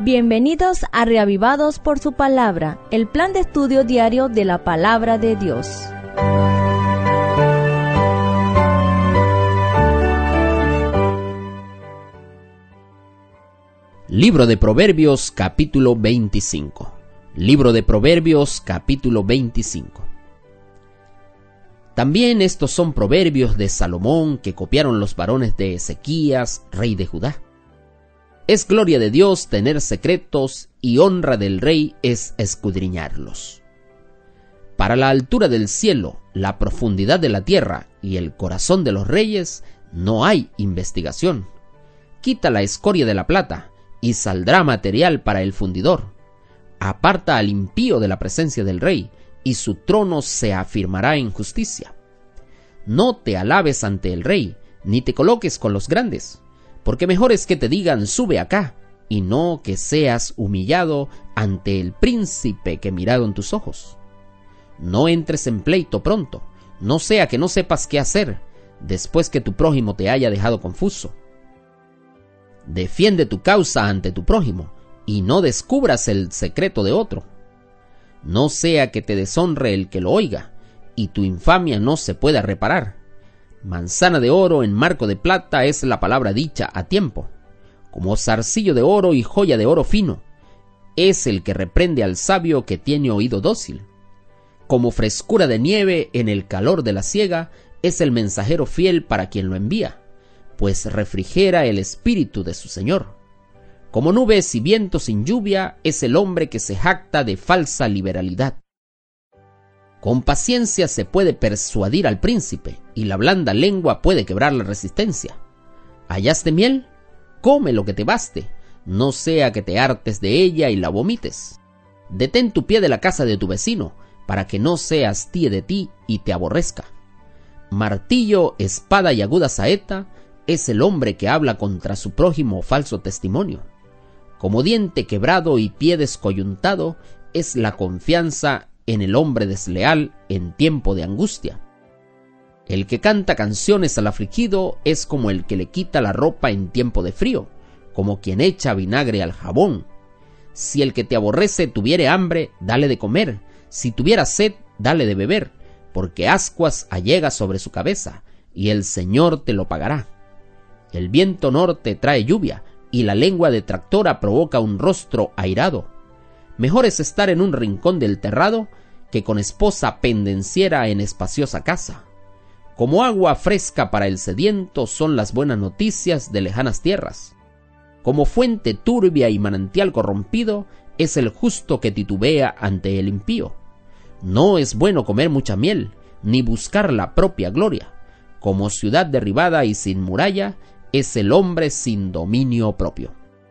Bienvenidos a Reavivados por su Palabra, el plan de estudio diario de la Palabra de Dios. Libro de Proverbios, capítulo 25. Libro de Proverbios, capítulo 25. También estos son proverbios de Salomón que copiaron los varones de Ezequías, rey de Judá. Es gloria de Dios tener secretos y honra del rey es escudriñarlos. Para la altura del cielo, la profundidad de la tierra y el corazón de los reyes no hay investigación. Quita la escoria de la plata y saldrá material para el fundidor. Aparta al impío de la presencia del rey y su trono se afirmará en justicia. No te alabes ante el rey, ni te coloques con los grandes, porque mejor es que te digan sube acá, y no que seas humillado ante el príncipe que miraron tus ojos. No entres en pleito pronto, no sea que no sepas qué hacer, después que tu prójimo te haya dejado confuso. Defiende tu causa ante tu prójimo, y no descubras el secreto de otro. No sea que te deshonre el que lo oiga, y tu infamia no se pueda reparar. Manzana de oro en marco de plata es la palabra dicha a tiempo. Como zarcillo de oro y joya de oro fino, es el que reprende al sabio que tiene oído dócil. Como frescura de nieve en el calor de la siega, es el mensajero fiel para quien lo envía, pues refrigera el espíritu de su señor. Como nubes y vientos sin lluvia, es el hombre que se jacta de falsa liberalidad. Con paciencia se puede persuadir al príncipe, y la blanda lengua puede quebrar la resistencia. ¿Hallaste miel? Come lo que te baste, no sea que te hartes de ella y la vomites. Detén tu pie de la casa de tu vecino, para que no se hastíe de ti y te aborrezca. Martillo, espada y aguda saeta es el hombre que habla contra su prójimo falso testimonio. Como diente quebrado y pie descoyuntado es la confianza en el hombre desleal en tiempo de angustia. El que canta canciones al afligido es como el que le quita la ropa en tiempo de frío, como quien echa vinagre al jabón. Si el que te aborrece tuviere hambre, dale de comer, si tuviera sed, dale de beber, porque ascuas allega sobre su cabeza, y el Señor te lo pagará. El viento norte trae lluvia, y la lengua detractora provoca un rostro airado. Mejor es estar en un rincón del terrado que con esposa pendenciera en espaciosa casa. Como agua fresca para el sediento son las buenas noticias de lejanas tierras. Como fuente turbia y manantial corrompido es el justo que titubea ante el impío. No es bueno comer mucha miel, ni buscar la propia gloria. Como ciudad derribada y sin muralla es el hombre sin dominio propio.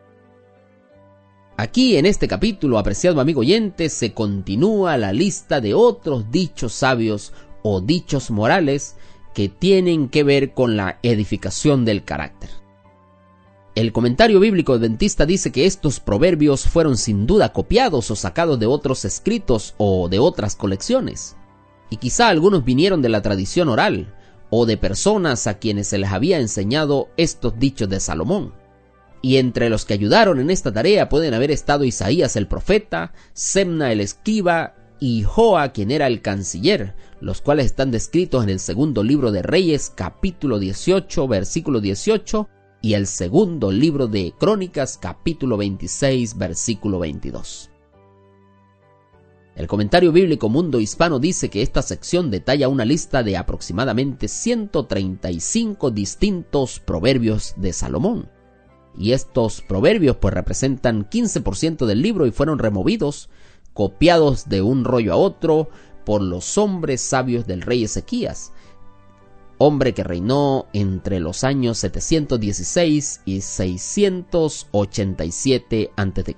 Aquí en este capítulo, apreciado amigo oyente, se continúa la lista de otros dichos sabios o dichos morales que tienen que ver con la edificación del carácter. El comentario bíblico adventista dice que estos proverbios fueron sin duda copiados o sacados de otros escritos o de otras colecciones, y quizá algunos vinieron de la tradición oral o de personas a quienes se les había enseñado estos dichos de Salomón. Y entre los que ayudaron en esta tarea pueden haber estado Isaías el profeta, Semna el escriba y Joa quien era el canciller, los cuales están descritos en el segundo libro de Reyes, capítulo 18, versículo 18, y el segundo libro de Crónicas, capítulo 26, versículo 22. El comentario bíblico Mundo Hispano dice que esta sección detalla una lista de aproximadamente 135 distintos proverbios de Salomón. Y estos proverbios pues representan 15% del libro y fueron removidos, copiados de un rollo a otro por los hombres sabios del rey Ezequías, hombre que reinó entre los años 716 y 687 a.C.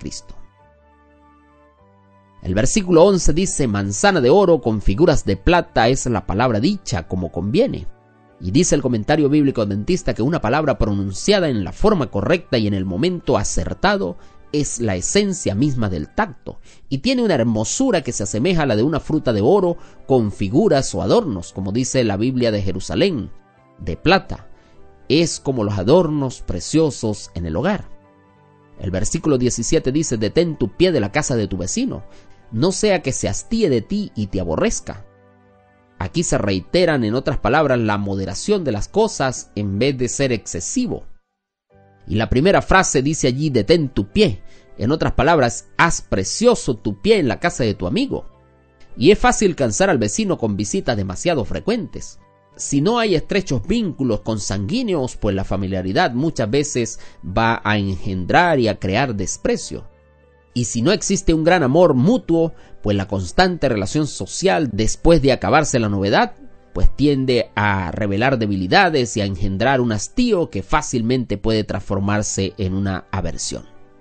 El versículo 11 dice: manzana de oro con figuras de plata es la palabra dicha como conviene. Y dice el comentario bíblico adventista que una palabra pronunciada en la forma correcta y en el momento acertado es la esencia misma del tacto, y tiene una hermosura que se asemeja a la de una fruta de oro con figuras o adornos, como dice la Biblia de Jerusalén, de plata. Es como los adornos preciosos en el hogar. El versículo 17 dice: detén tu pie de la casa de tu vecino, no sea que se hastíe de ti y te aborrezca. Aquí se reiteran, en otras palabras, la moderación de las cosas en vez de ser excesivo. Y la primera frase dice allí: detén tu pie. En otras palabras, haz precioso tu pie en la casa de tu amigo. Y es fácil cansar al vecino con visitas demasiado frecuentes. Si no hay estrechos vínculos consanguíneos, pues la familiaridad muchas veces va a engendrar y a crear desprecio. Y si no existe un gran amor mutuo, pues la constante relación social después de acabarse la novedad, pues tiende a revelar debilidades y a engendrar un hastío que fácilmente puede transformarse en una aversión.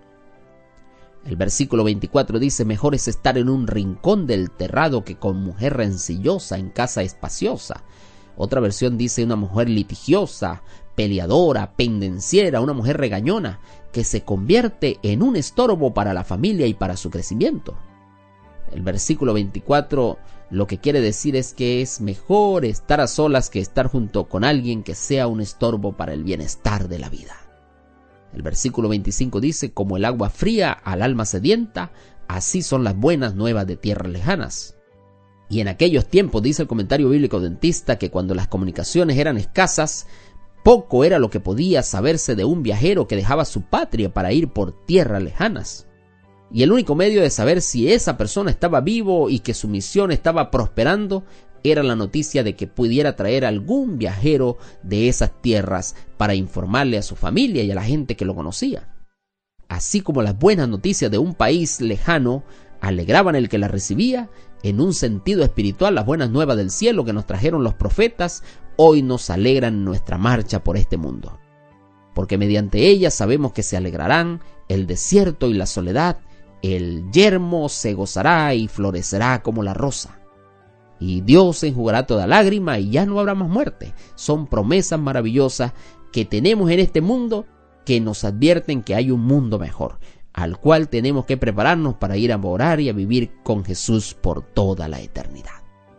El versículo 24 dice: mejor es estar en un rincón del terrado que con mujer rencillosa en casa espaciosa. Otra versión dice: una mujer litigiosa, peleadora, pendenciera, una mujer regañona, que se convierte en un estorbo para la familia y para su crecimiento. El versículo 24 lo que quiere decir es que es mejor estar a solas que estar junto con alguien que sea un estorbo para el bienestar de la vida. El versículo 25 dice: como el agua fría al alma sedienta, así son las buenas nuevas de tierras lejanas. Y en aquellos tiempos, dice el comentario bíblico adventista, que cuando las comunicaciones eran escasas, poco era lo que podía saberse de un viajero que dejaba su patria para ir por tierras lejanas. Y el único medio de saber si esa persona estaba vivo y que su misión estaba prosperando era la noticia de que pudiera traer algún viajero de esas tierras para informarle a su familia y a la gente que lo conocía. Así como las buenas noticias de un país lejano alegraban el que las recibía, en un sentido espiritual las buenas nuevas del cielo que nos trajeron los profetas hoy nos alegran en nuestra marcha por este mundo. Porque mediante ellas sabemos que se alegrarán el desierto y la soledad, el yermo se gozará y florecerá como la rosa. Y Dios enjugará toda lágrima y ya no habrá más muerte. Son promesas maravillosas que tenemos en este mundo que nos advierten que hay un mundo mejor, al cual tenemos que prepararnos para ir a morar y a vivir con Jesús por toda la eternidad.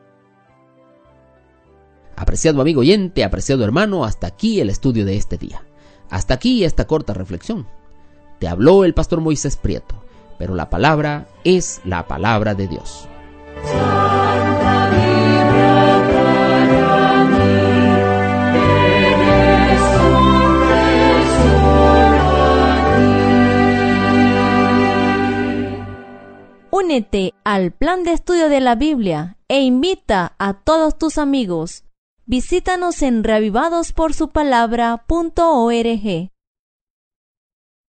Apreciado amigo oyente, apreciado hermano, hasta aquí el estudio de este día. Hasta aquí esta corta reflexión. Te habló el pastor Moisés Prieto, pero la palabra es la palabra de Dios. Únete al plan de estudio de la Biblia e invita a todos tus amigos. Visítanos en reavivadosporsupalabra.org.